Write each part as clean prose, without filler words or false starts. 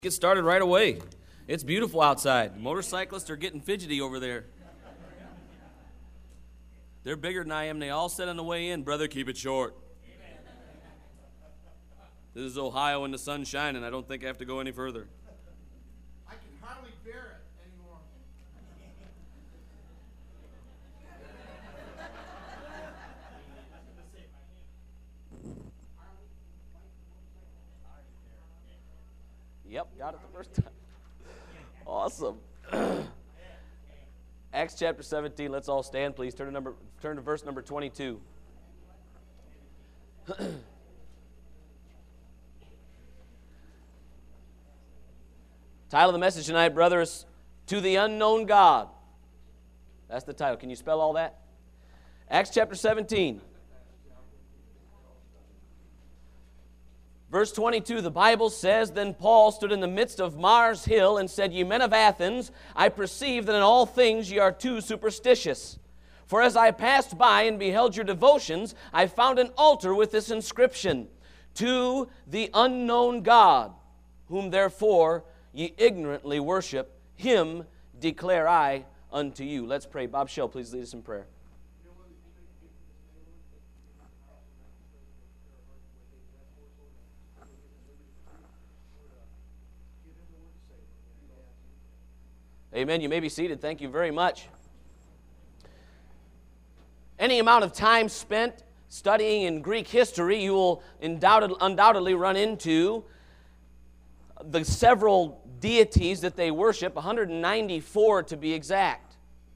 Get started right away. It's beautiful outside. Motorcyclists are getting fidgety over there. They're bigger than I am. They all said on the way in, "Brother, keep it short." This is Ohio and the sun's shining. I don't think I have to go any further. I can hardly bear it anymore. Yep, got it the first time. Awesome. Acts chapter 17. Let's all stand, please. Turn to verse number 22. Title of the message tonight, brothers, "To the Unknown God." That's the title. Can you spell all that? Acts chapter 17. Verse 22, the Bible says, "Then Paul stood in the midst of Mars Hill and said, Ye men of Athens, I perceive that in all things ye are too superstitious. For as I passed by and beheld your devotions, I found an altar with this inscription, To the unknown God, whom therefore ye ignorantly worship, him declare I unto you." Let's pray. Bob Shell, please lead us in prayer. Amen. You may be seated. Thank you very much. Any amount of time spent studying in Greek history, you will undoubtedly run into the several deities that they worship, 194 to be exact.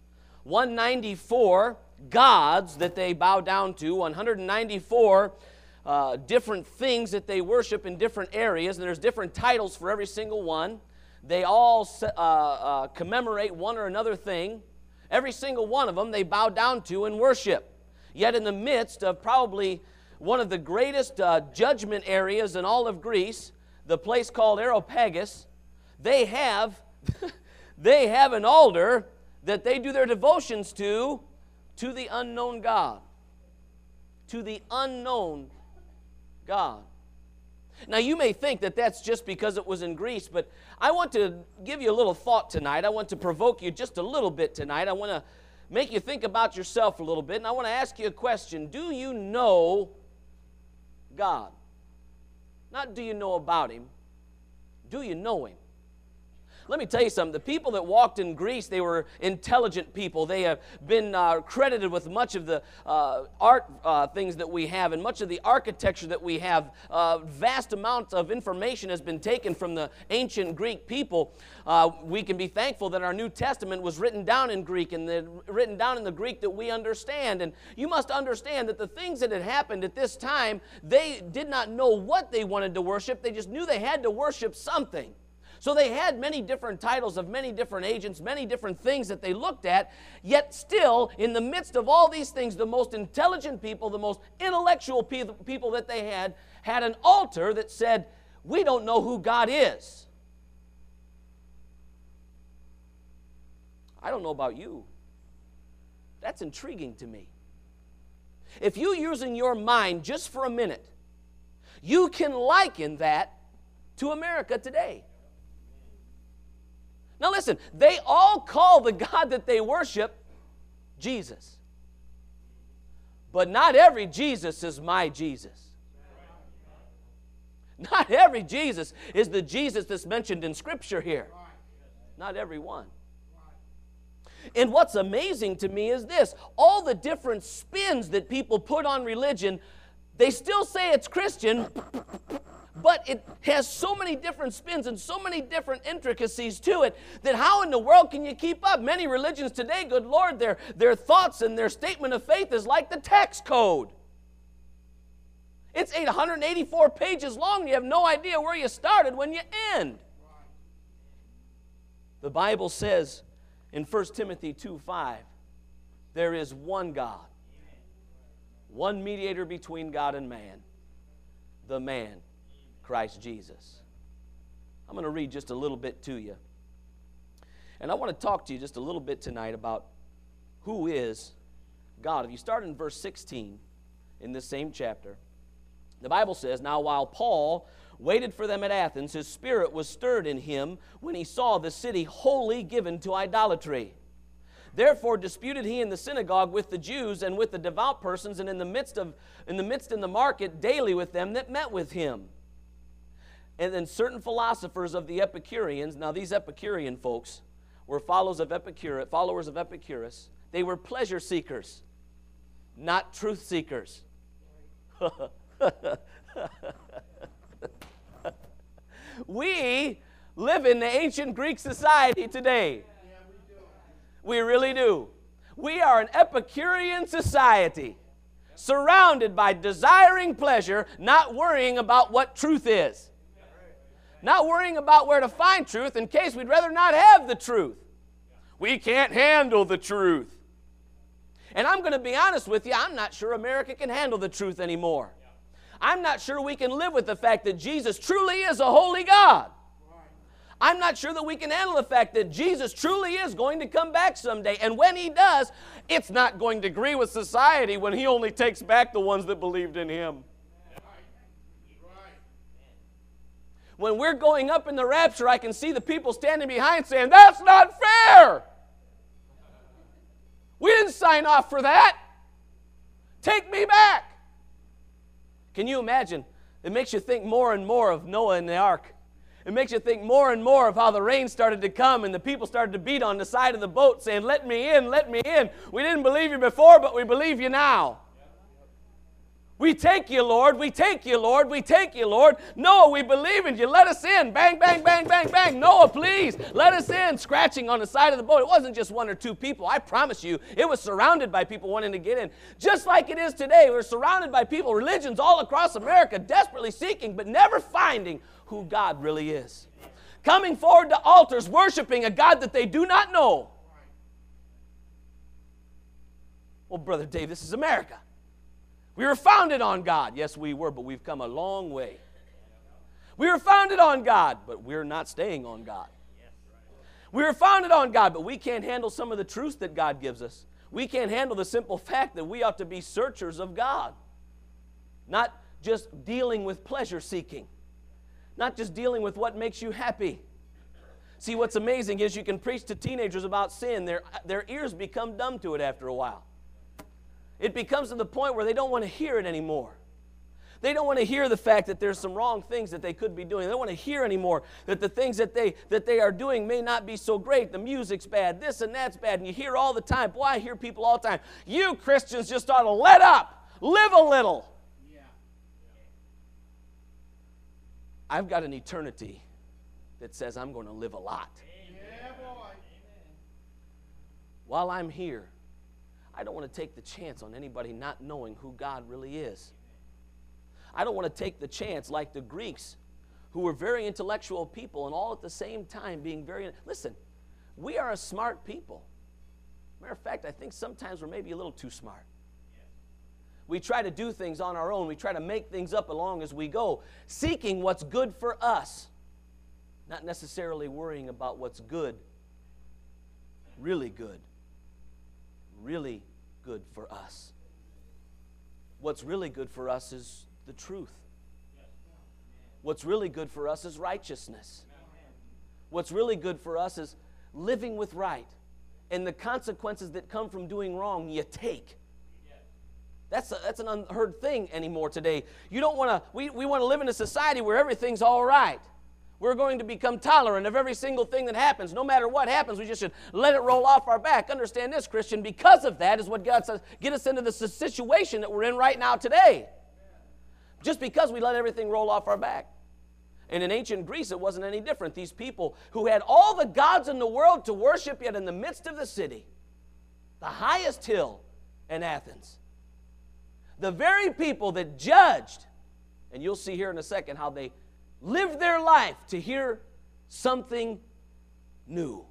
194 gods that they bow down to, 194 different things that they worship in different areas, and there's different titles for every single one. They all commemorate one or another thing. Every single one of them they bow down to and worship. Yet in the midst of probably one of the greatest judgment areas in all of Greece, the place called Areopagus, they have an altar that they do their devotions to the unknown God. To the unknown God. Now, you may think that that's just because it was in Greece, but I want to give you a little thought tonight. I want to provoke you just a little bit tonight. I want to make you think about yourself a little bit, and I want to ask you a question. Do you know God? Not do you know about Him. Do you know Him? Let me tell you something. The people that walked in Greece, they were intelligent people. They have been credited with much of the art things that we have and much of the architecture that we have. Vast amounts of information has been taken from the ancient Greek people. We can be thankful that our New Testament was written down in Greek and written down in the Greek that we understand. And you must understand that the things that had happened at this time, they did not know what they wanted to worship. They just knew they had to worship something. So they had many different titles of many different agents, many different things that they looked at, yet still, in the midst of all these things, the most intelligent people, the most intellectual people that they had an altar that said, "We don't know who God is." I don't know about you. That's intriguing to me. If you use in your mind just for a minute, you can liken that to America today. Now listen, they all call the God that they worship Jesus. But not every Jesus is my Jesus. Not every Jesus is the Jesus that's mentioned in Scripture here. Not every one. And what's amazing to me is this. All the different spins that people put on religion, they still say it's Christian, but it has so many different spins and so many different intricacies to it that how in the world can you keep up? Many religions today, good Lord, their thoughts and their statement of faith is like the tax code. It's 884 pages long. You have no idea where you started when you end. The Bible says in 1 Timothy 2:5, there is one God, one mediator between God and man, the man, Christ Jesus. I'm going to read just a little bit to you. And I want to talk to you just a little bit tonight about who is God. If you start in verse 16 in this same chapter, the Bible says, "Now while Paul waited for them at Athens, his spirit was stirred in him when he saw the city wholly given to idolatry. Therefore disputed he in the synagogue with the Jews and with the devout persons, and in the midst in the market daily with them that met with him. And then certain philosophers of the Epicureans, now these Epicurean folks were followers of Epicurus. They were pleasure seekers, not truth seekers. We live in the ancient Greek society today. We really do. We are an Epicurean society, surrounded by desiring pleasure, not worrying about what truth is. Not worrying about where to find truth in case we'd rather not have the truth. We can't handle the truth. And I'm going to be honest with you, I'm not sure America can handle the truth anymore. I'm not sure we can live with the fact that Jesus truly is a holy God. I'm not sure that we can handle the fact that Jesus truly is going to come back someday. And when he does, it's not going to agree with society when he only takes back the ones that believed in him. When we're going up in the rapture, I can see the people standing behind saying, "That's not fair. We didn't sign off for that. Take me back." Can you imagine? It makes you think more and more of Noah and the ark. It makes you think more and more of how the rain started to come and the people started to beat on the side of the boat saying, "Let me in, let me in. We didn't believe you before, but we believe you now. We take you, Lord. We take you, Lord. We take you, Lord. Noah, we believe in you. Let us in." Bang, bang, bang, bang, bang. "Noah, please, let us in." Scratching on the side of the boat. It wasn't just one or two people. I promise you, it was surrounded by people wanting to get in. Just like it is today. We're surrounded by people, religions all across America, desperately seeking, but never finding who God really is. Coming forward to altars, worshiping a God that they do not know. Well, Brother Dave, this is America. We were founded on God. Yes, we were, but we've come a long way. We were founded on God, but we're not staying on God. We were founded on God, but we can't handle some of the truths that God gives us. We can't handle the simple fact that we ought to be searchers of God. Not just dealing with pleasure seeking. Not just dealing with what makes you happy. See, what's amazing is you can preach to teenagers about sin. Their ears become dumb to it after a while. It becomes to the point where they don't want to hear it anymore. They don't want to hear the fact that there's some wrong things that they could be doing. They don't want to hear anymore that the things that they are doing may not be so great. The music's bad, this and that's bad, and you hear all the time. Boy, I hear people all the time, "You Christians just ought to let up, live a little." Yeah. I've got an eternity that says I'm going to live a lot. Yeah, boy. While I'm here, I don't want to take the chance on anybody not knowing who God really is. I don't want to take the chance like the Greeks, who were very intellectual people and all at the same time being very... Listen, we are a smart people. Matter of fact, I think sometimes we're maybe a little too smart. We try to do things on our own. We try to make things up along as we go, seeking what's good for us, not necessarily worrying about what's good, really good. Really good for us. What's really good for us is the truth. What's really good for us is righteousness. What's really good for us is living with right. And the consequences that come from doing wrong, you take. That's an unheard thing anymore today. You don't want to, we want to live in a society where everything's all right. We're going to become tolerant of every single thing that happens. No matter what happens, we just should let it roll off our back. Understand this, Christian, because of that is what God says, get us into the situation that we're in right now today. Just because we let everything roll off our back. And in ancient Greece, it wasn't any different. These people who had all the gods in the world to worship, yet in the midst of the city, the highest hill in Athens, the very people that judged, and you'll see here in a second how they lived their life to hear something new.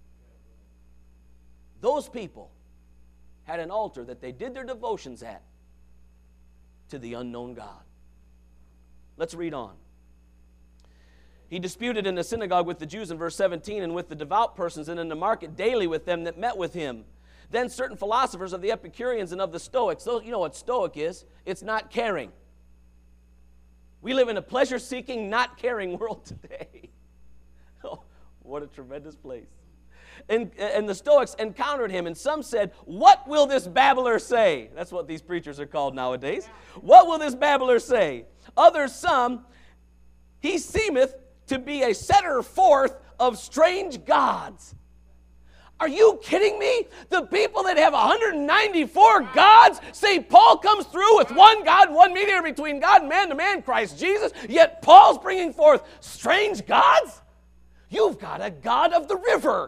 Those people had an altar that they did their devotions at to the unknown God. Let's read on. He disputed in the synagogue with the Jews in verse 17, and with the devout persons, and in the market daily with them that met with him. Then certain philosophers of the Epicureans and of the Stoics. Those, you know what Stoic is? It's not caring. We live in a pleasure-seeking, not caring world today. Oh, what a tremendous place. And the Stoics encountered him, and some said, "What will this babbler say?" That's what these preachers are called nowadays. What will this babbler say? Others, some, "He seemeth to be a setter forth of strange gods." Are you kidding me? The people that have 194 gods say Paul comes through with one God, one mediator between God and man, the man Christ Jesus, yet Paul's bringing forth strange gods? You've got a God of the river.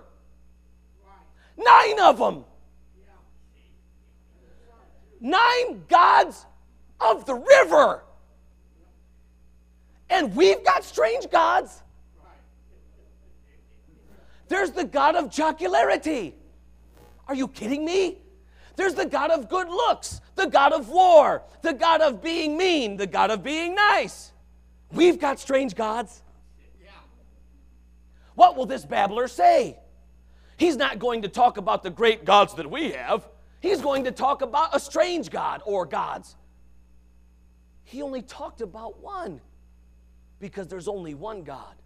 9 of them. 9 gods of the river. And we've got strange gods. There's the God of jocularity. Are you kidding me? There's the God of good looks, the God of war, the God of being mean, the God of being nice. We've got strange gods. What will this babbler say? He's not going to talk about the great gods that we have. He's going to talk about a strange God or gods. He only talked about one because there's only one God.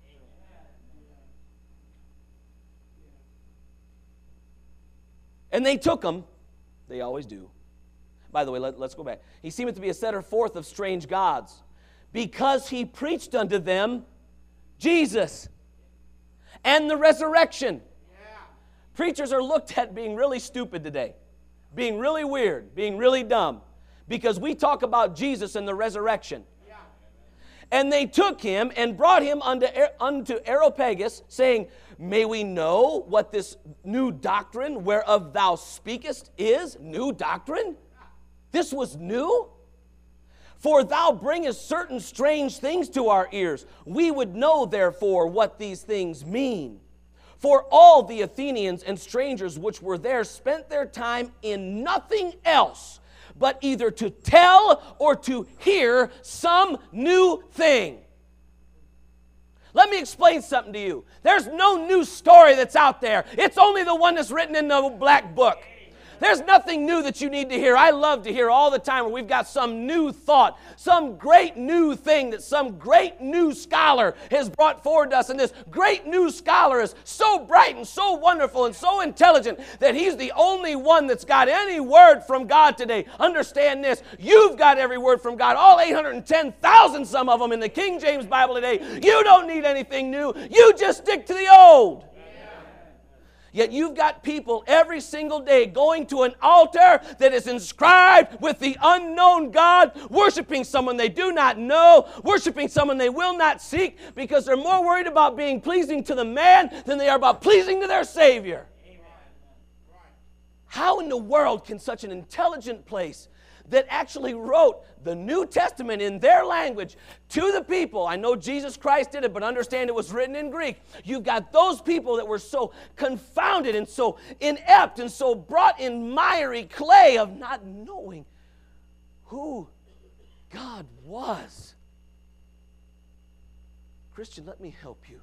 And they took him. They always do. By the way, let's go back. He seemeth to be a setter forth of strange gods, because he preached unto them Jesus and the resurrection. Preachers are looked at being really stupid today, being really weird, being really dumb, because we talk about Jesus and the resurrection. And they took him and brought him unto Areopagus, saying, "May we know what this new doctrine whereof thou speakest is?" New doctrine? This was new? "For thou bringest certain strange things to our ears. We would know, therefore, what these things mean. For all the Athenians and strangers which were there spent their time in nothing else, but either to tell or to hear some new thing." Let me explain something to you. There's no new story that's out there. It's only the one that's written in the black book. There's nothing new that you need to hear. I love to hear all the time where we've got some new thought, some great new thing that some great new scholar has brought forward to us. And this great new scholar is so bright and so wonderful and so intelligent that he's the only one that's got any word from God today. Understand this. You've got every word from God, all 810,000 some of them in the King James Bible today. You don't need anything new. You just stick to the old. Yet you've got people every single day going to an altar that is inscribed with the unknown God, worshiping someone they do not know, worshiping someone they will not seek, because they're more worried about being pleasing to the man than they are about pleasing to their Savior. Amen. How in the world can such an intelligent place that actually wrote the New Testament in their language to the people? I know Jesus Christ did it, but understand it was written in Greek. You've got those people that were so confounded and so inept and so brought in miry clay of not knowing who God was. Christian, let me help you.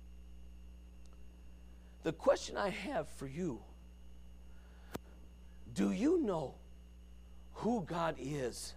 The question I have for you, do you know who God is?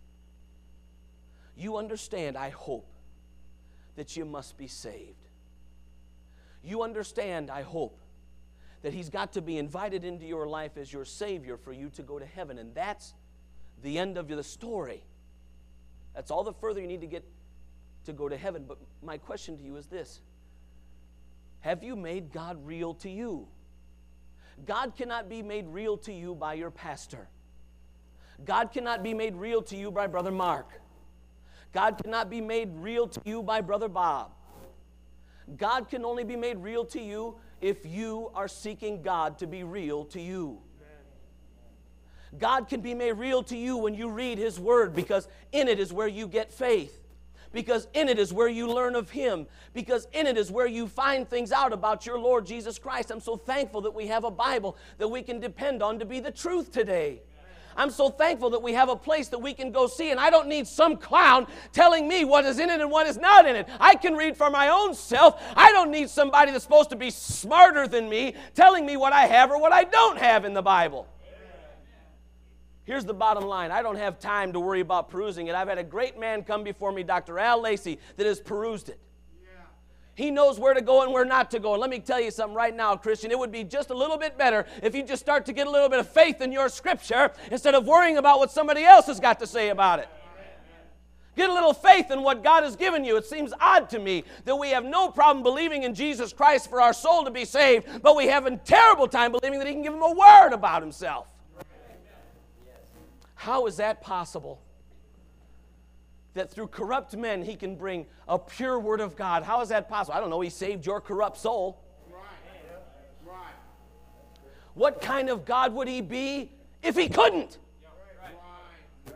You understand, I hope, that you must be saved. You understand, I hope, that He's got to be invited into your life as your Savior for you to go to heaven. And that's the end of the story. That's all the further you need to get to go to heaven. But my question to you is this: have you made God real to you? God cannot be made real to you by your pastor. God cannot be made real to you by Brother Mark. God cannot be made real to you by Brother Bob. God can only be made real to you if you are seeking God to be real to you. God can be made real to you when you read His Word, because in it is where you get faith. Because in it is where you learn of Him. Because in it is where you find things out about your Lord Jesus Christ. I'm so thankful that we have a Bible that we can depend on to be the truth today. I'm so thankful that we have a place that we can go see, and I don't need some clown telling me what is in it and what is not in it. I can read for my own self. I don't need somebody that's supposed to be smarter than me telling me what I have or what I don't have in the Bible. Here's the bottom line. I don't have time to worry about perusing it. I've had a great man come before me, Dr. Al Lacey, that has perused it. He knows where to go and where not to go. And let me tell you something right now, Christian. It would be just a little bit better if you just start to get a little bit of faith in your Scripture instead of worrying about what somebody else has got to say about it. Get a little faith in what God has given you. It seems odd to me that we have no problem believing in Jesus Christ for our soul to be saved, but we have a terrible time believing that He can give them a word about Himself. How is that possible? That through corrupt men He can bring a pure word of God. How is that possible? I don't know. He saved your corrupt soul. Right. What kind of God would He be if He couldn't? Amen.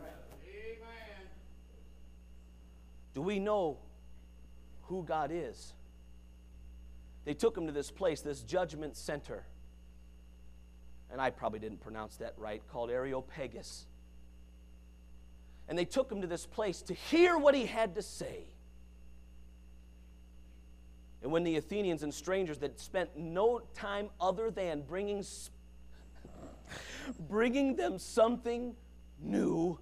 Do we know who God is? They took Him to this place, this judgment center. And I probably didn't pronounce that right, called Areopagus. And they took Him to this place to hear what He had to say. And when the Athenians and strangers that spent no time other than bringing them something new,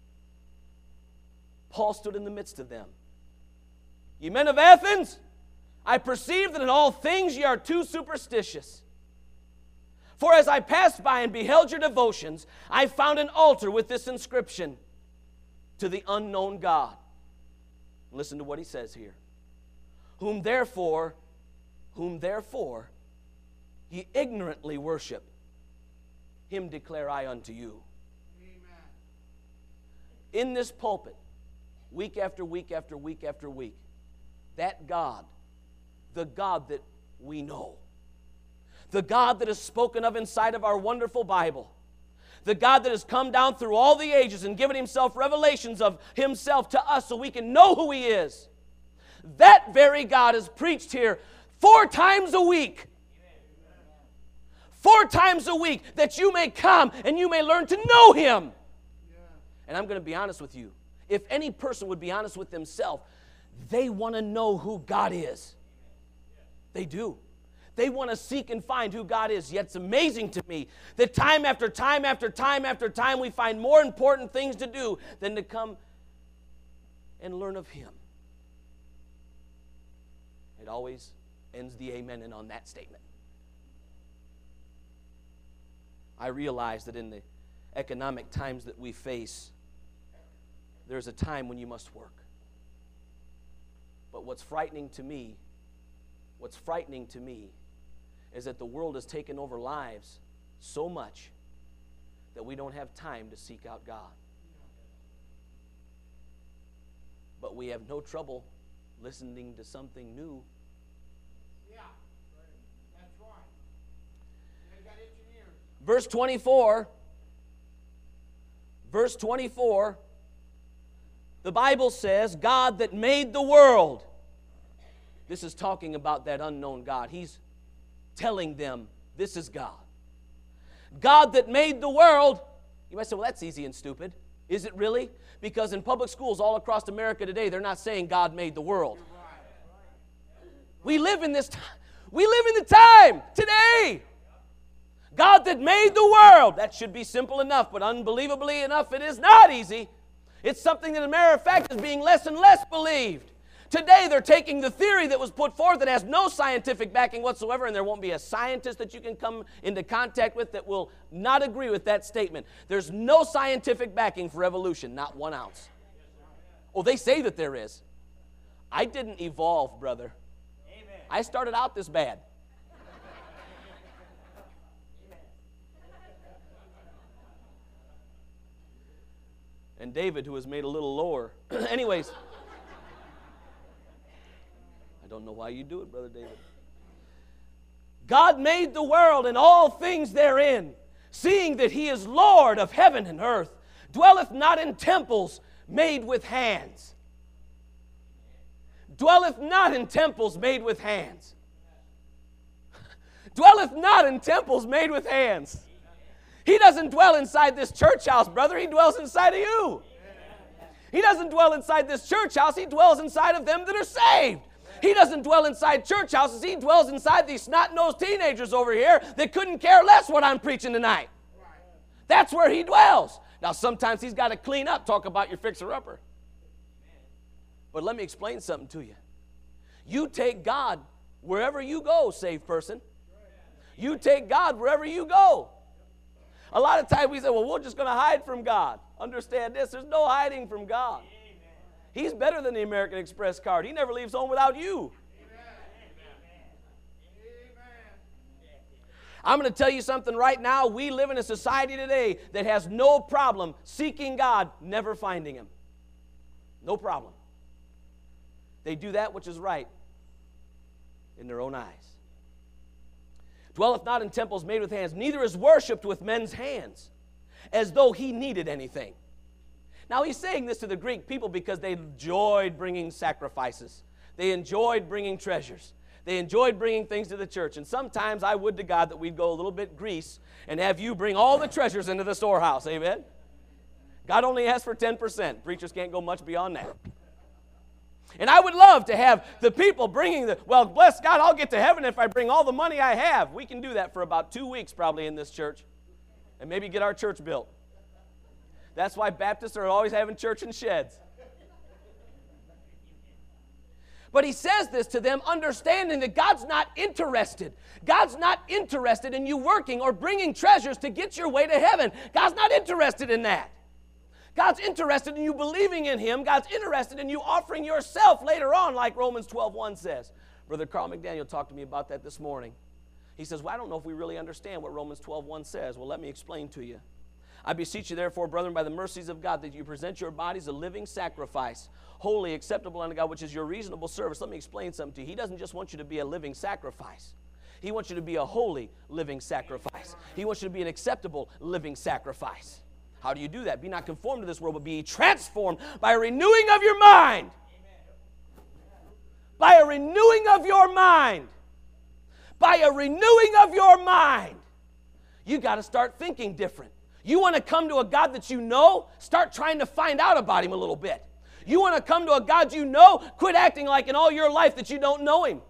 Paul stood in the midst of them. Ye men of Athens, I perceive that in all things ye are too superstitious. For as I passed by and beheld your devotions, I found an altar with this inscription, to the unknown God. Listen to what he says here. Whom therefore ye ignorantly worship, Him declare I unto you. Amen. In this pulpit, week after week after week after week, that God, the God that we know, the God that is spoken of inside of our wonderful Bible, the God that has come down through all the ages and given Himself revelations of Himself to us so we can know who He is. That very God is preached here 4 times a week. 4 times a week, that you may come and you may learn to know Him. And I'm going to be honest with you. If any person would be honest with themselves, they want to know who God is. They do. They want to seek and find who God is. Yet it's amazing to me that time after time after time after time we find more important things to do than to come and learn of Him. It always ends the amen and on that statement. I realize that in the economic times that we face, there's a time when you must work. But what's frightening to me is that the world has taken over lives so much that we don't have time to seek out God. But we have no trouble listening to something new. Yeah, that's right. They got itching ears. Verse 24, the Bible says, God that made the world. This is talking about that unknown God. He's telling them, this is God. God that made the world. You might say, well, that's easy and stupid. Is it really? Because in public schools all across America today, they're not saying God made the world. We live in this time. We live in the time today. God that made the world. That should be simple enough, but unbelievably enough, it is not easy. It's something that, as a matter of fact, is being less and less believed. Today, they're taking the theory that was put forth that has no scientific backing whatsoever, and there won't be a scientist that you can come into contact with that will not agree with that statement. There's no scientific backing for evolution, not 1 ounce. Oh, they say that there is. I didn't evolve, brother. Amen. I started out this bad. And David, who was made a little lower. Anyways. I don't know why you do it, Brother David. God made the world and all things therein, seeing that He is Lord of heaven and earth, dwelleth not in temples made with hands. Dwelleth not in temples made with hands. Dwelleth not in temples made with hands. He doesn't dwell inside this church house, brother. He dwells inside of you. He doesn't dwell inside this church house. He dwells inside of them that are saved. He doesn't dwell inside church houses. He dwells inside these snot-nosed teenagers over here that couldn't care less what I'm preaching tonight. That's where He dwells. Now, sometimes he's got to clean up, talk about your fixer-upper. But let me explain something to you. You take God wherever you go, saved person. You take God wherever you go. A lot of times we say, well, we're just going to hide from God. Understand this, there's no hiding from God. He's better than the American Express card. He never leaves home without you. I'm going to tell you something right now. We live in a society today that has no problem seeking God, never finding Him. No problem. They do that which is right in their own eyes. Dwelleth not in temples made with hands, neither is worshipped with men's hands, as though He needed anything. Now, he's saying this to the Greek people because they enjoyed bringing sacrifices. They enjoyed bringing treasures. They enjoyed bringing things to the church. And sometimes I would to God that we'd go a little bit grease and have you bring all the treasures into the storehouse. Amen? God only asks for 10%. Preachers can't go much beyond that. And I would love to have the people bringing well, bless God, I'll get to heaven if I bring all the money I have. We can do that for about 2 weeks probably in this church and maybe get our church built. That's why Baptists are always having church in sheds. But he says this to them, understanding that God's not interested. God's not interested in you working or bringing treasures to get your way to heaven. God's not interested in that. God's interested in you believing in Him. God's interested in you offering yourself later on, like Romans 12:1 says. Brother Carl McDaniel talked to me about that this morning. He says, well, I don't know if we really understand what Romans 12:1 says. Well, let me explain to you. I beseech you, therefore, brethren, by the mercies of God, that you present your bodies a living sacrifice, holy, acceptable unto God, which is your reasonable service. Let me explain something to you. He doesn't just want you to be a living sacrifice. He wants you to be a holy living sacrifice. He wants you to be an acceptable living sacrifice. How do you do that? Be not conformed to this world, but be transformed by a renewing of your mind. By a renewing of your mind. By a renewing of your mind. You got to start thinking different. You want to come to a God that you know? Start trying to find out about Him a little bit. You want to come to a God you know? Quit acting like in all your life that you don't know Him.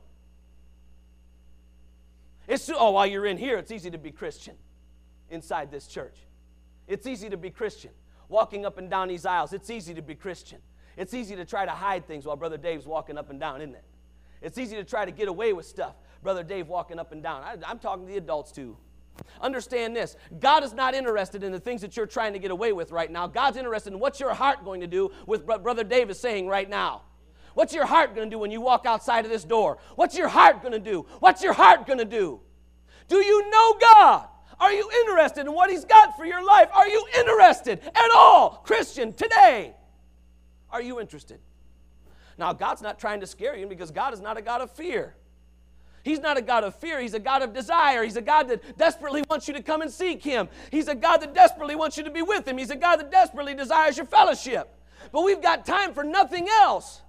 While you're in here, it's easy to be Christian inside this church. It's easy to be Christian. Walking up and down these aisles, it's easy to be Christian. It's easy to try to hide things while Brother Dave's walking up and down, isn't it? It's easy to try to get away with stuff. Brother Dave walking up and down. I'm talking to the adults too. Understand this. God is not interested in the things that you're trying to get away with right now. God's interested in what's your heart going to do with what Brother Dave is saying right now. What's your heart going to do when you walk outside of this door? What's your heart going to do? What's your heart going to do? Do you know God? Are you interested in what He's got for your life? Are you interested at all? Christian, today, are you interested? Now, God's not trying to scare you because God is not a God of fear. He's not a God of fear. He's a God of desire. He's a God that desperately wants you to come and seek Him. He's a God that desperately wants you to be with Him. He's a God that desperately desires your fellowship. But we've got time for nothing else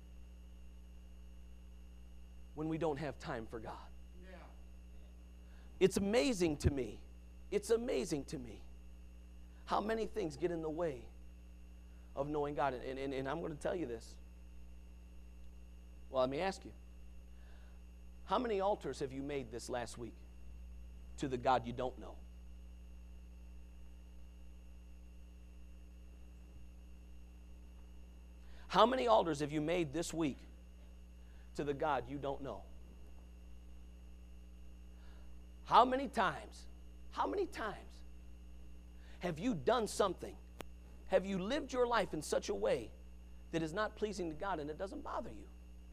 when we don't have time for God. Yeah. It's amazing to me. It's amazing to me how many things get in the way of knowing God. And I'm going to tell you this. Well, let me ask you. How many altars have you made this last week to the God you don't know? How many altars have you made this week to the God you don't know? How many times have you done something? Have you lived your life in such a way that is not pleasing to God and it doesn't bother you?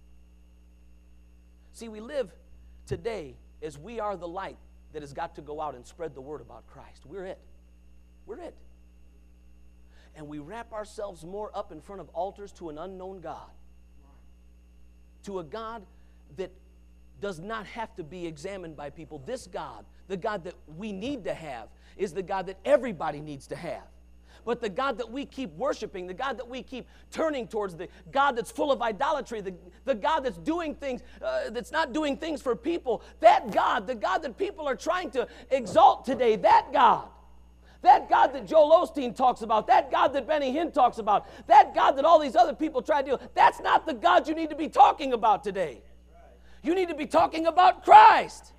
See, we live today as we are the light that has got to go out and spread the word about Christ. We're it. We're it. And we wrap ourselves more up in front of altars to an unknown God. To a God that does not have to be examined by people. This God, the God that we need to have, is the God that everybody needs to have. But the God that we keep worshiping, the God that we keep turning towards, the God that's full of idolatry, the God that's doing things, that's not doing things for people, that God, the God that people are trying to exalt today, that God that Joel Osteen talks about, that God that Benny Hinn talks about, that God that all these other people try to do, that's not the God you need to be talking about today. You need to be talking about Christ.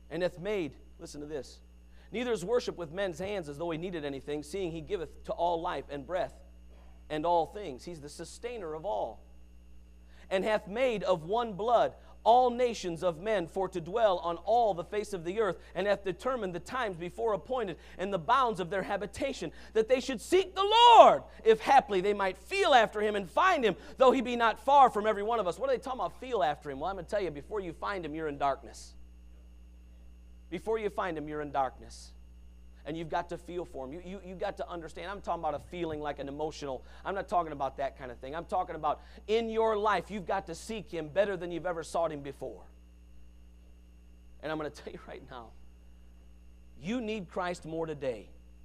and hath made, listen to this, neither is worship with men's hands as though he needed anything, seeing he giveth to all life and breath and all things. He's the sustainer of all. And hath made of one blood all nations of men for to dwell on all the face of the earth, and hath determined the times before appointed and the bounds of their habitation, that they should seek the Lord, if haply they might feel after him and find him, though he be not far from every one of us. What are they talking about, feel after him? Well, I'm going to tell you, before you find him, you're in darkness. Before you find him, you're in darkness. And you've got to feel for him. You've got to understand. I'm talking about a feeling like an emotional. I'm not talking about that kind of thing. I'm talking about in your life, you've got to seek him better than you've ever sought him before. And I'm going to tell you right now, you need Christ more today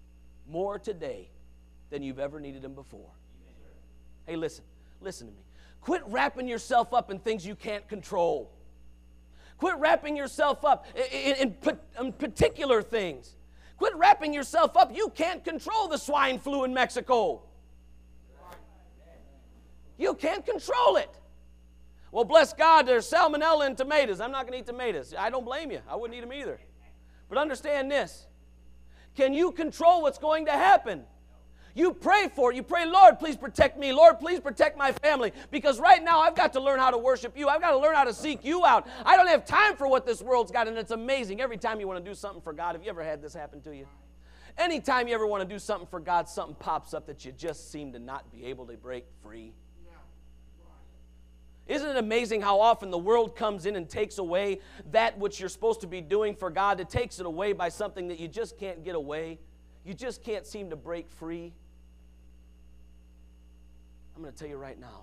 than you've ever needed him before. Hey, listen to me. Quit wrapping yourself up in things you can't control. Quit wrapping yourself up in particular things. Quit wrapping yourself up. You can't control the swine flu in Mexico. You can't control it. Well, bless God, there's salmonella in tomatoes. I'm not going to eat tomatoes. I don't blame you. I wouldn't eat them either. But understand this. Can you control what's going to happen? You pray for it. You pray, Lord, please protect me. Lord, please protect my family. Because right now I've got to learn how to worship you. I've got to learn how to seek you out. I don't have time for what this world's got, and it's amazing. Every time you want to do something for God, have you ever had this happen to you? Anytime you ever want to do something for God, something pops up that you just seem to not be able to break free. Isn't it amazing how often the world comes in and takes away that which you're supposed to be doing for God? It takes it away by something that you just can't get away. You just can't seem to break free. I'm going to tell you right now,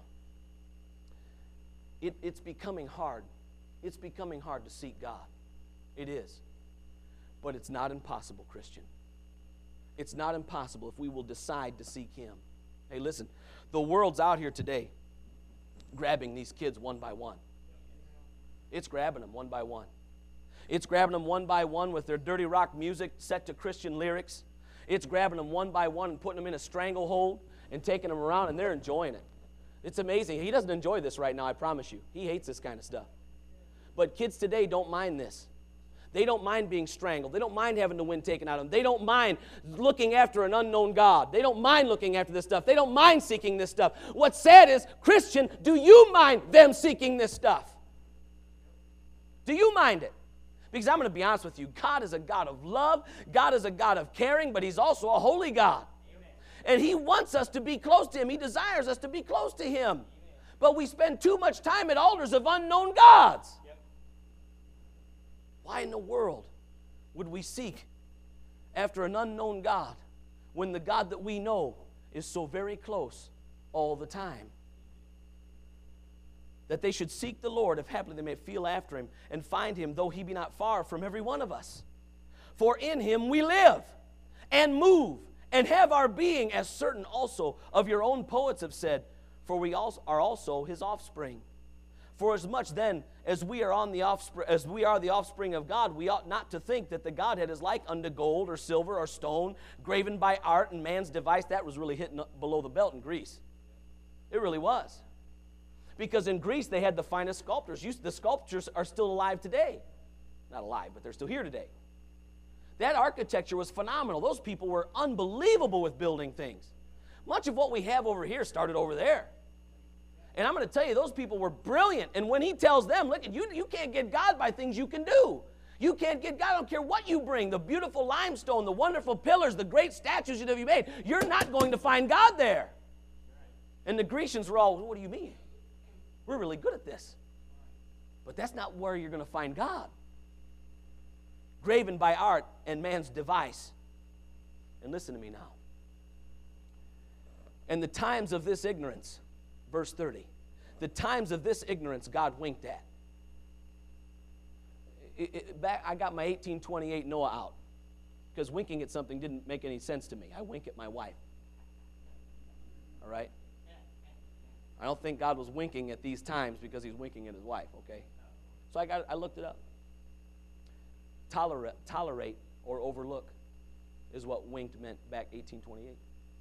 it's becoming hard. It's becoming hard to seek God. It is. But it's not impossible, Christian. It's not impossible if we will decide to seek him. Hey, listen, the world's out here today grabbing these kids one by one. It's grabbing them one by one. It's grabbing them one by one with their dirty rock music set to Christian lyrics. It's grabbing them one by one and putting them in a stranglehold and taking them around, and they're enjoying it. It's amazing. He doesn't enjoy this right now, I promise you. He hates this kind of stuff. But kids today don't mind this. They don't mind being strangled. They don't mind having the wind taken out of them. They don't mind looking after an unknown God. They don't mind looking after this stuff. They don't mind seeking this stuff. What's sad is, Christian, do you mind them seeking this stuff? Do you mind it? Because I'm going to be honest with you, God is a God of love. God is a God of caring, but he's also a holy God. And he wants us to be close to him. He desires us to be close to him. But we spend too much time at altars of unknown gods. Why in the world would we seek after an unknown God when the God that we know is so very close all the time? That they should seek the Lord, if haply they may feel after him, and find him, though he be not far from every one of us. For in him we live and move and have our being, as certain also of your own poets have said, for we also are also his offspring. For as much then as we are the offspring of God, we ought not to think that the Godhead is like unto gold or silver or stone, graven by art and man's device. That was really hitting below the belt in Greece. It really was. Because in Greece they had the finest sculptors. The sculptures are still alive today. Not alive, but they're still here today. That architecture was phenomenal. Those people were unbelievable with building things. Much of what we have over here started over there. And I'm going to tell you, those people were brilliant. And when he tells them, look, you can't get God by things you can do. You can't get God, I don't care what you bring, the beautiful limestone, the wonderful pillars, the great statues that you made. You're not going to find God there. And the Grecians were all, what do you mean? We're really good at this. But that's not where you're going to find God. Graven by art and man's device. And listen to me now. And the times of this ignorance, verse 30, the times of this ignorance God winked at. I got my 1828 Noah out because winking at something didn't make any sense to me. I wink at my wife. All right? I don't think God was winking at these times because he's winking at his wife, okay? So I looked it up. Tolerate or overlook is what winked meant back 1828.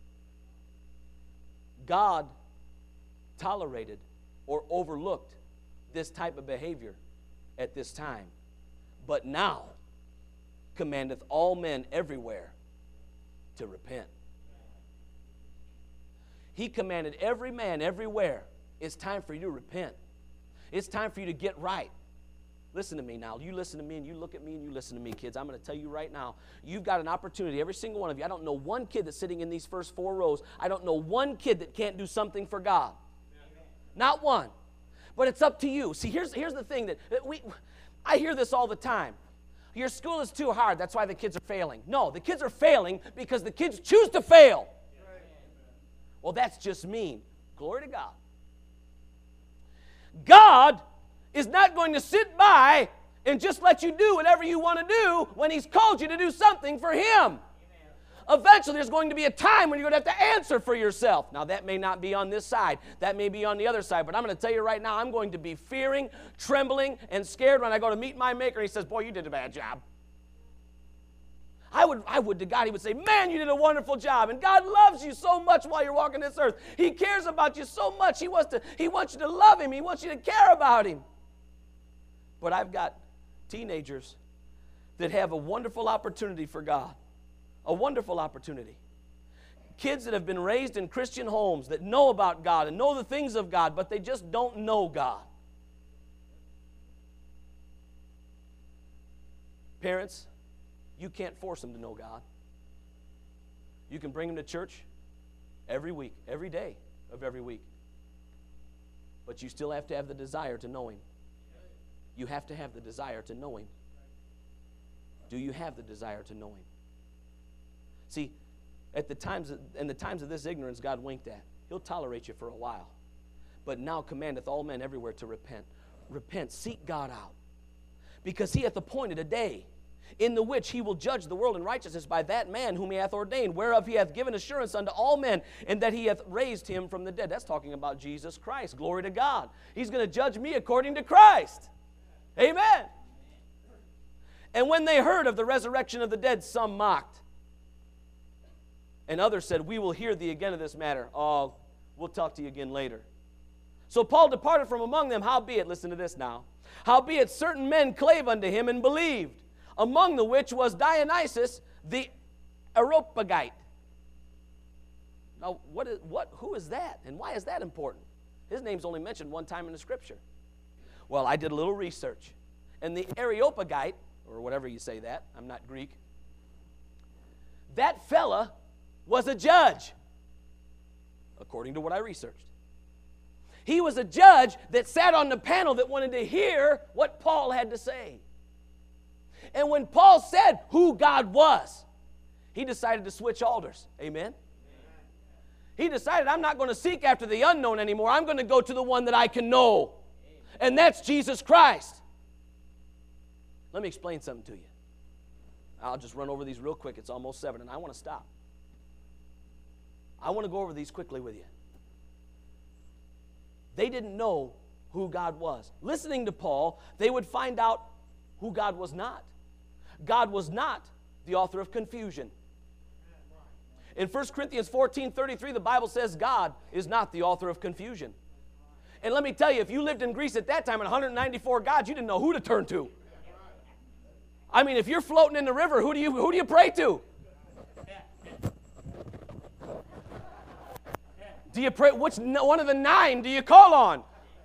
God tolerated or overlooked this type of behavior at this time. But now, commandeth all men everywhere to repent. He commanded every man everywhere. It's time for you to repent. It's time for you to get right. Listen to me now. You listen to me and you look at me and you listen to me, kids. I'm going to tell you right now, you've got an opportunity, every single one of you. I don't know one kid that's sitting in these first 4 rows. I don't know one kid that can't do something for God. Not one. But it's up to you. See, here's the thing that I hear this all the time. Your school is too hard. That's why the kids are failing. No, the kids are failing because the kids choose to fail. Well, that's just mean. Glory to God. God is not going to sit by and just let you do whatever you want to do when He's called you to do something for Him. Eventually, there's going to be a time when you're going to have to answer for yourself. Now, that may not be on this side. That may be on the other side. But I'm going to tell you right now, I'm going to be fearing, trembling, and scared when I go to meet my Maker. He says, boy, you did a bad job. I would to God, He would say, man, you did a wonderful job. And God loves you so much while you're walking this earth. He cares about you so much. He wants you to love Him. He wants you to care about Him. But I've got teenagers that have a wonderful opportunity for God. A wonderful opportunity. Kids that have been raised in Christian homes that know about God and know the things of God, but they just don't know God. Parents, you can't force them to know God. You can bring them to church every week, every day of every week. But you still have to have the desire to know Him. You have to have the desire to know Him. Do you have the desire to know Him? See, in the times of this ignorance, God winked at. He'll tolerate you for a while. But now commandeth all men everywhere to repent. Repent, seek God out. Because He hath appointed a day in the which He will judge the world in righteousness by that man whom He hath ordained, whereof He hath given assurance unto all men, and that He hath raised Him from the dead. That's talking about Jesus Christ. Glory to God. He's going to judge me according to Christ. Amen. And when they heard of the resurrection of the dead, some mocked. And others said, we will hear thee again of this matter. Oh, we'll talk to you again later. So Paul departed from among them, howbeit, listen to this now, howbeit certain men clave unto him and believed, among the which was Dionysius the Areopagite. Now, who is that? And why is that important? His name's only mentioned one time in the Scripture. Well, I did a little research. And the Areopagite, or whatever you say that, I'm not Greek, that fella was a judge, according to what I researched. He was a judge that sat on the panel that wanted to hear what Paul had to say. And when Paul said who God was, he decided to switch altars. Amen? He decided, I'm not going to seek after the unknown anymore. I'm going to go to the one that I can know. And that's Jesus Christ. Let me explain something to you. I'll just run over these real quick. It's almost 7, and I want to stop. I want to go over these quickly with you. They didn't know who God was. Listening to Paul, they would find out who God was not. God was not the author of confusion. In 1 Corinthians 14:33, the Bible says God is not the author of confusion. And let me tell you, if you lived in Greece at that time and 194 gods, you didn't know who to turn to. I mean, if you're floating in the river, who do you pray to? Do you pray? Which one of the 9 do you call on?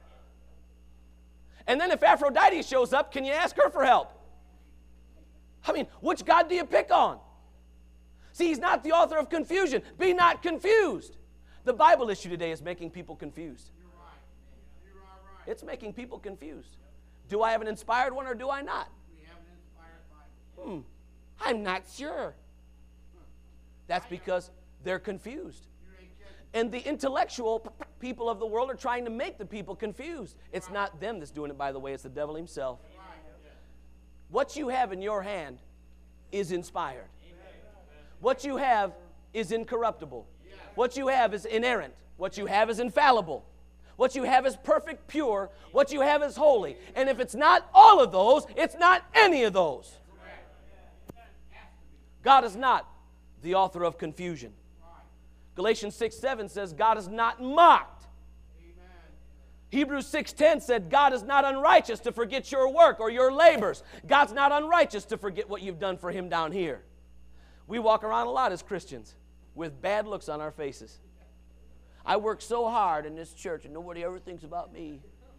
And then if Aphrodite shows up, can you ask her for help? I mean, which God do you pick on? See, He's not the author of confusion. Be not confused. The Bible issue today is making people confused. You're right. You are right. It's making people confused. Do I have an inspired one or do I not? We have an inspired Bible. I'm not sure. That's because they're confused. You ain't kidding. And the intellectual people of the world are trying to make the people confused. It's not them that's doing it, by the way. It's the devil himself. Right. What you have in your hand is inspired. What you have is incorruptible. What you have is inerrant. What you have is infallible. What you have is perfect, pure. What you have is holy. And if it's not all of those, it's not any of those. God is not the author of confusion. Galatians 6:7 says God is not mocked. Hebrews 6:10 said, God is not unrighteous to forget your work or your labors. God's not unrighteous to forget what you've done for him down here. We walk around a lot as Christians with bad looks on our faces. I work so hard in this church and nobody ever thinks about me.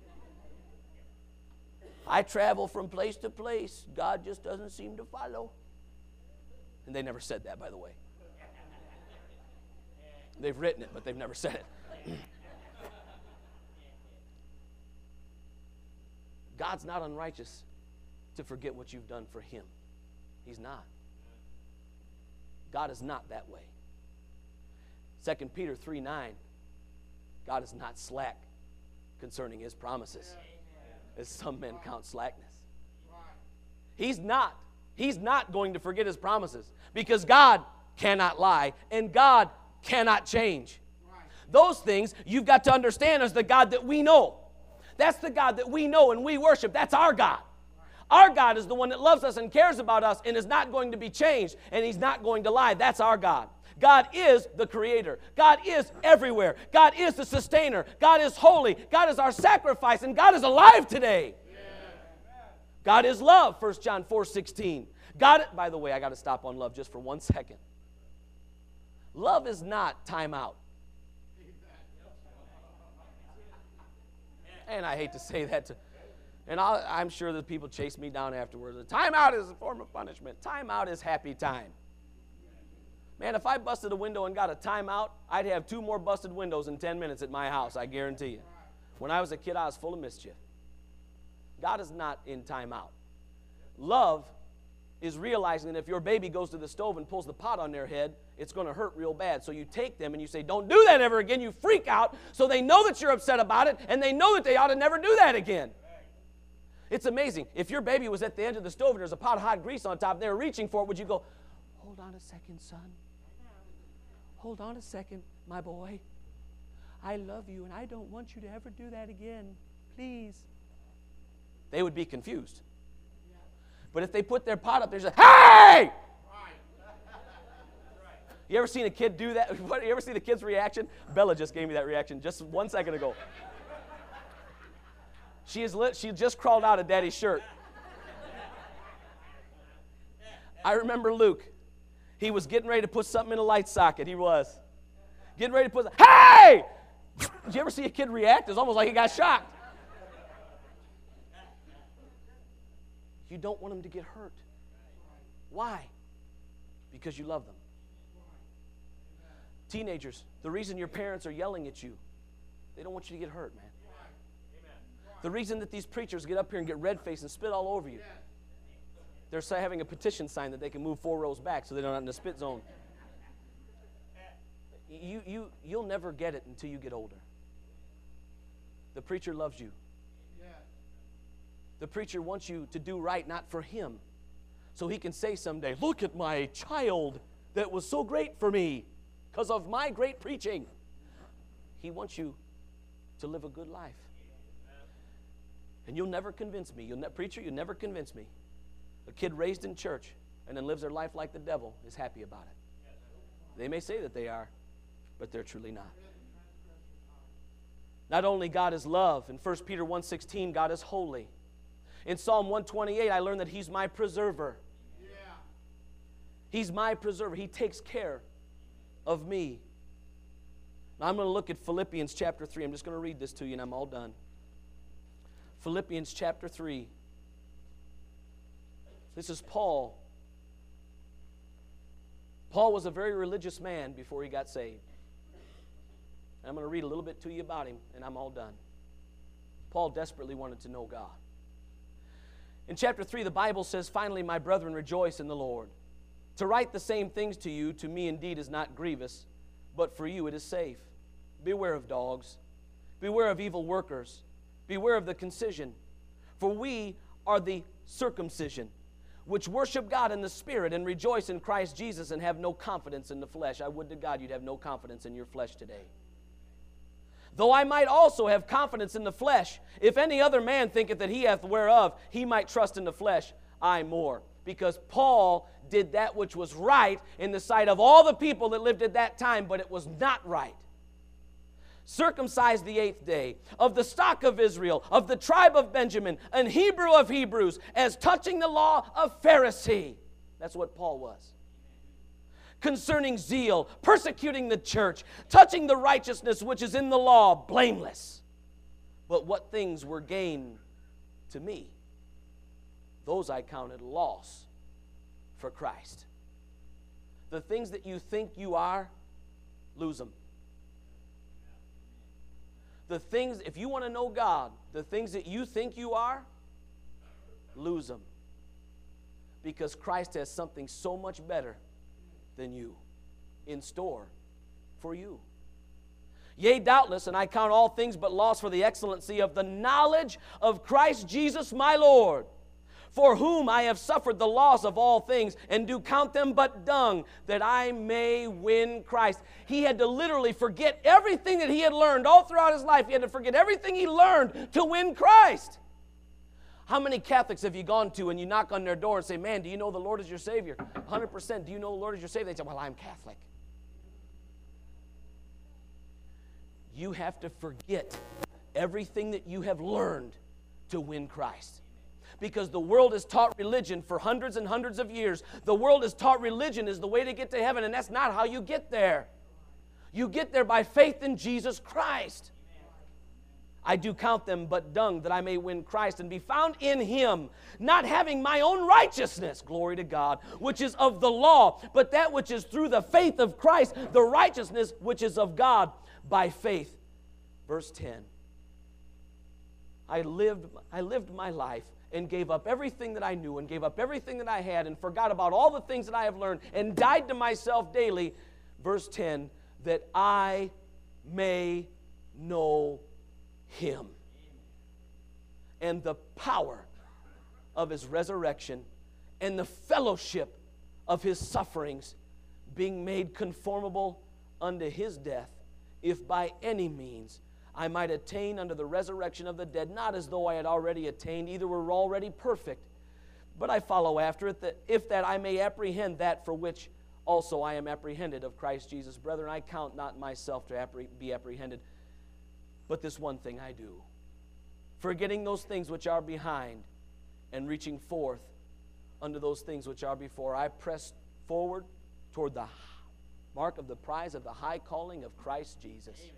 I travel from place to place. God just doesn't seem to follow. And they never said that, by the way. They've written it, but they've never said it. God's not unrighteous to forget what you've done for him. He's not. God is not that way. 2 Peter 3:9, God is not slack concerning his promises, as some men count slackness. He's not going to forget his promises, because God cannot lie and God cannot change. Those things you've got to understand as the God that we know. That's the God that we know and we worship. That's our God. Our God is the one that loves us and cares about us and is not going to be changed, and he's not going to lie. That's our God. God is the creator. God is everywhere. God is the sustainer. God is holy. God is our sacrifice, and God is alive today. God is love, 1 John 4:16. God, by the way, I got to stop on love just for 1 second. Love is not time out. And I hate to say that and I'm sure that people chase me down afterwards. Time out is a form of punishment. Time out is happy time. Man, if I busted a window and got a timeout, I'd have 2 more busted windows in 10 minutes at my house, I guarantee you. When I was a kid, I was full of mischief. God is not in timeout. Love is realizing that if your baby goes to the stove and pulls the pot on their head, it's going to hurt real bad. So you take them and you say, don't do that ever again. You freak out so they know that you're upset about it, and they know that they ought to never do that again. It's amazing. If your baby was at the end of the stove and there's a pot of hot grease on top and they were reaching for it, would you go, hold on a second, son? Hold on a second, my boy. I love you and I don't want you to ever do that again. Please. They would be confused. But if they put their pot up there and say, hey! You ever seen a kid do that? You ever see the kid's reaction? Bella just gave me that reaction just 1 second ago. She just crawled out of Daddy's shirt. I remember Luke. He was getting ready to put something in a light socket. He was. Getting ready to put, hey! Did you ever see a kid react? It's almost like he got shocked. You don't want them to get hurt. Why? Because you love them. Teenagers, the reason your parents are yelling at you, they don't want you to get hurt, man. The reason that these preachers get up here and get red-faced and spit all over you, they're having a petition sign that they can move 4 rows back so they're not in the spit zone. You'll never get it until you get older. The preacher loves you. The preacher wants you to do right, not for him, so he can say someday, look at my child that was so great for me because of my great preaching. He wants you to live a good life. And you'll never convince me. Preacher, you'll never convince me. A kid raised in church and then lives their life like the devil is happy about it. They may say that they are, but they're truly not. Not only God is love, in 1 Peter 1:16, God is holy. In Psalm 128, I learned that he's my preserver. He's my preserver. He takes care of me. Now I'm going to look at Philippians chapter 3. I'm just going to read this to you and I'm all done. Philippians chapter 3. This is Paul. Paul was a very religious man before he got saved. And I'm going to read a little bit to you about him, and I'm all done. Paul desperately wanted to know God. In chapter 3, the Bible says, finally, my brethren, rejoice in the Lord. To write the same things to you, to me indeed is not grievous, but for you it is safe. Beware of dogs. Beware of evil workers. Beware of the concision. For we are the circumcision, which worship God in the Spirit and rejoice in Christ Jesus and have no confidence in the flesh. I would to God you'd have no confidence in your flesh today. Though I might also have confidence in the flesh, if any other man thinketh that he hath whereof he might trust in the flesh, I more. Because Paul did that which was right in the sight of all the people that lived at that time, but it was not right. circumcised the 8th day, of the stock of Israel, of the tribe of Benjamin, an Hebrew of Hebrews, as touching the law, a Pharisee. That's what Paul was. Concerning zeal, persecuting the church, touching the righteousness which is in the law, blameless. But what things were gain to me, those I counted loss for Christ. The things that you think you are, lose them. The things, if you want to know God, the things that you think you are, lose them. Because Christ has something so much better than you in store for you. Yea, doubtless, and I count all things but loss for the excellency of the knowledge of Christ Jesus my Lord, for whom I have suffered the loss of all things, and do count them but dung, that I may win Christ. He had to literally forget everything that he had learned all throughout his life. He had to forget everything he learned to win Christ. How many Catholics have you gone to and you knock on their door and say, man, do you know the Lord is your Savior? 100%, do you know the Lord is your Savior? They say, well, I'm Catholic. You have to forget everything that you have learned to win Christ. Because the world has taught religion for hundreds and hundreds of years. The world has taught religion is the way to get to heaven, and that's not how you get there. You get there by faith in Jesus Christ. I do count them but dung, that I may win Christ and be found in him, not having my own righteousness, glory to God, which is of the law, but that which is through the faith of Christ, the righteousness which is of God by faith. Verse 10. I lived my life and gave up everything that I knew and gave up everything that I had and forgot about all the things that I have learned and died to myself daily. Verse 10, that I may know him and the power of his resurrection and the fellowship of his sufferings, being made conformable unto his death, if by any means I might attain unto the resurrection of the dead, not as though I had already attained, either were already perfect, but I follow after it, that if that I may apprehend that for which also I am apprehended of Christ Jesus. Brethren, I count not myself to be apprehended, but this one thing I do, forgetting those things which are behind, and reaching forth unto those things which are before, I press forward toward the mark of the prize of the high calling of Christ Jesus. Amen.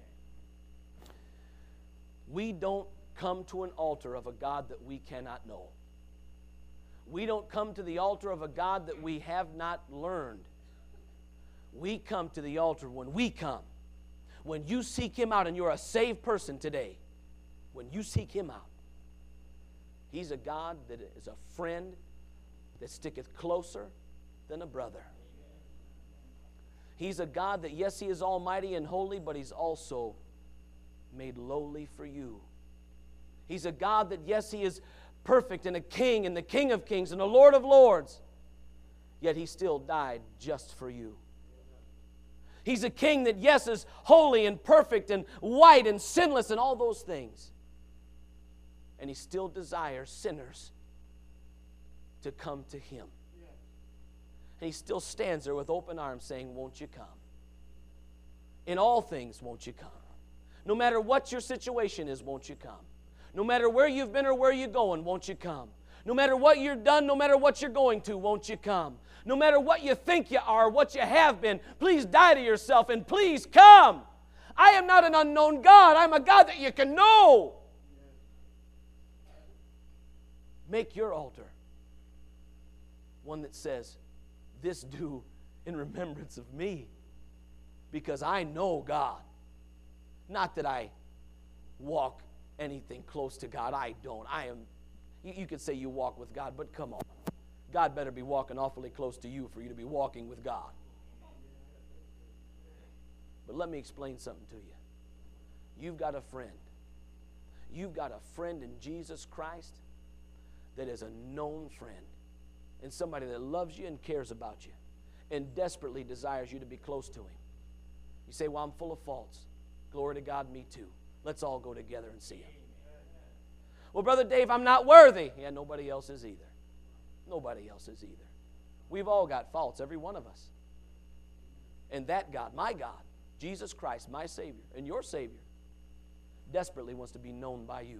We don't come to an altar of a God that we cannot know. We don't come to the altar of a God that we have not learned. We come to the altar when we come. When you seek him out, and you're a saved person today, when you seek him out, he's a God that is a friend that sticketh closer than a brother. He's a God that, yes, he is almighty and holy, but he's also made lowly for you. He's a God that, yes, he is perfect and a king and the King of kings and the Lord of lords, yet he still died just for you. He's a king that, yes, is holy and perfect and white and sinless and all those things, and he still desires sinners to come to him. And he still stands there with open arms saying, won't you come? In all things, won't you come? No matter what your situation is, won't you come? No matter where you've been or where you're going, won't you come? No matter what you've done, no matter what you're going to, won't you come? No matter what you think you are, what you have been, please die to yourself and please come. I am not an unknown God. I'm a God that you can know. Make your altar one that says, this do in remembrance of me, because I know God. Not that I walk anything close to God. I don't. You could say you walk with God, but come on. God better be walking awfully close to you for you to be walking with God. But let me explain something to you. You've got a friend. You've got a friend in Jesus Christ that is a known friend, and somebody that loves you and cares about you and desperately desires you to be close to him. You say, well, I'm full of faults. Glory to God, me too. Let's all go together and see him. Well, Brother Dave, I'm not worthy. Yeah, nobody else is either. Nobody else is either. We've all got faults, every one of us. And that God, my God, Jesus Christ, my Savior, and your Savior, desperately wants to be known by you.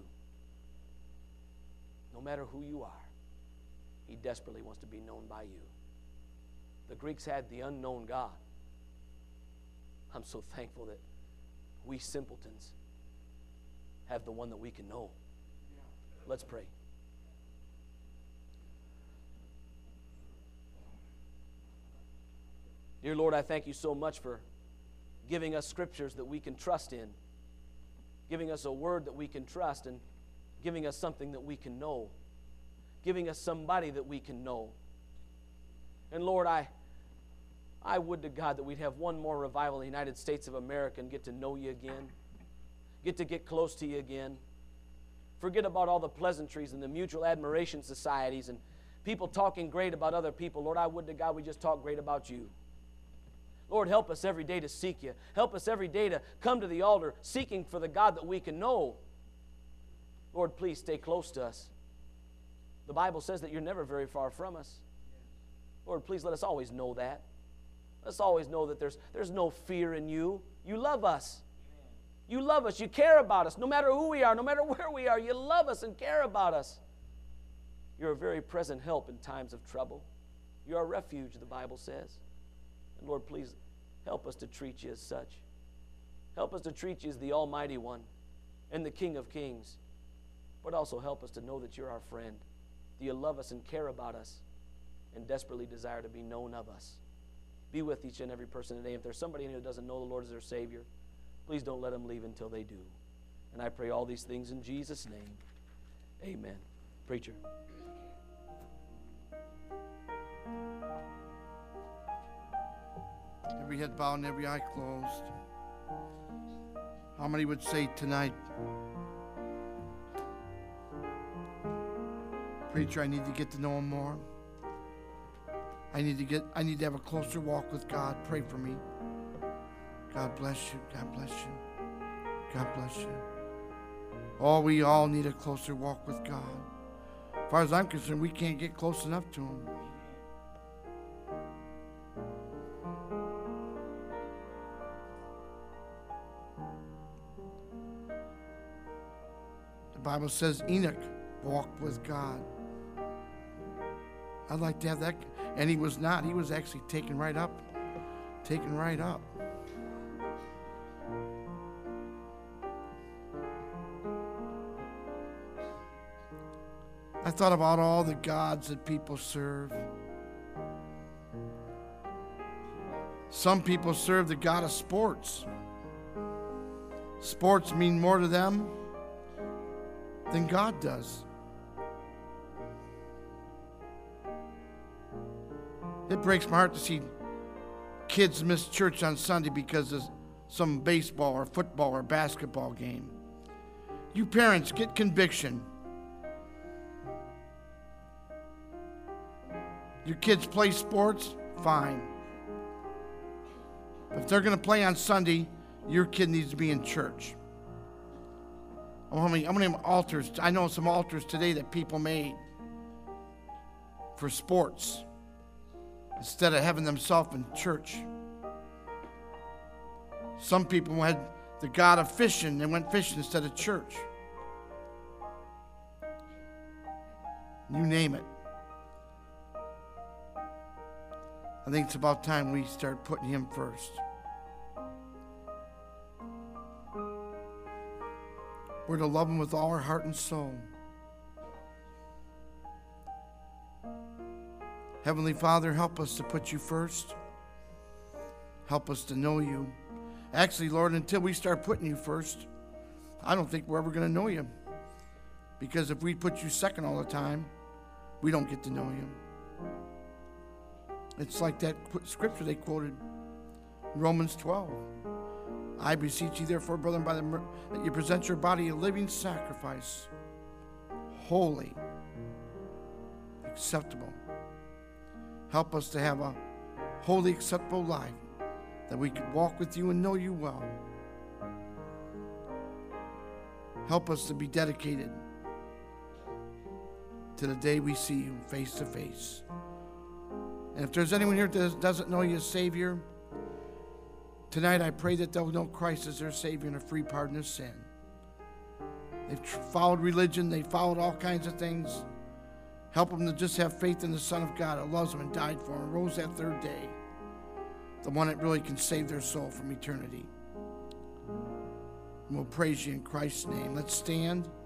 No matter who you are, he desperately wants to be known by you. The Greeks had the unknown God. I'm so thankful that we simpletons have the one that we can know. Let's pray. Dear Lord, I thank you so much for giving us scriptures that we can trust in, giving us a word that we can trust, and giving us something that we can know, giving us somebody that we can know. And Lord, I would to God that we'd have one more revival in the United States of America and get to know you again, get close to you again. Forget about all the pleasantries and the mutual admiration societies and people talking great about other people. Lord, I would to God we just talk great about you. Lord, help us every day to seek you. Help us every day to come to the altar seeking for the God that we can know. Lord, please stay close to us. The Bible says that you're never very far from us. Lord, please let us always know that. Let's always know that there's no fear in you. You love us. You love us. You care about us. No matter who we are, no matter where we are, you love us and care about us. You're a very present help in times of trouble. You're a refuge, the Bible says. And Lord, please help us to treat you as such. Help us to treat you as the Almighty One and the King of Kings. But also help us to know that you're our friend. That you love us and care about us and desperately desire to be known of us. Be with each and every person today. If there's somebody in here who doesn't know the Lord as their Savior, please don't let them leave until they do. And I pray all these things in Jesus' name. Amen. Preacher. Every head bowed and every eye closed. How many would say tonight, preacher, I need to get to know him more. I need to have a closer walk with God. Pray for me. God bless you. God bless you. God bless you. Oh, we all need a closer walk with God. As far as I'm concerned, we can't get close enough to him. The Bible says Enoch walked with God. I'd like to have that. And he was not. He was actually taken right up. Taken right up. I thought about all the gods that people serve. Some people serve the god of sports. Sports mean more to them than God does. It breaks my heart to see kids miss church on Sunday because of some baseball or football or basketball game. You parents, get conviction. Your kids play sports, fine. But if they're going to play on Sunday, your kid needs to be in church. How many altars? I know some altars today that people made for sports instead of having themselves in church. Some people had the god of fishing. They went fishing instead of church. You name it. I think it's about time we start putting him first. We're to love him with all our heart and soul. Heavenly Father, help us to put you first. Help us to know you. Actually, Lord, until we start putting you first, I don't think we're ever going to know you. Because if we put you second all the time, we don't get to know you. It's like that scripture they quoted, Romans 12. I beseech you, therefore, brethren, that you present your body a living sacrifice, holy, acceptable. Help us to have a holy, acceptable life, that we could walk with you and know you well. Help us to be dedicated to the day we see you face to face. And if there's anyone here that doesn't know you as Savior, tonight I pray that they'll know Christ as their Savior and a free pardon of sin. They've followed religion. They've followed all kinds of things. Help them to just have faith in the Son of God that loves them and died for them and rose that third day. The one that really can save their soul from eternity. And we'll praise you in Christ's name. Let's stand.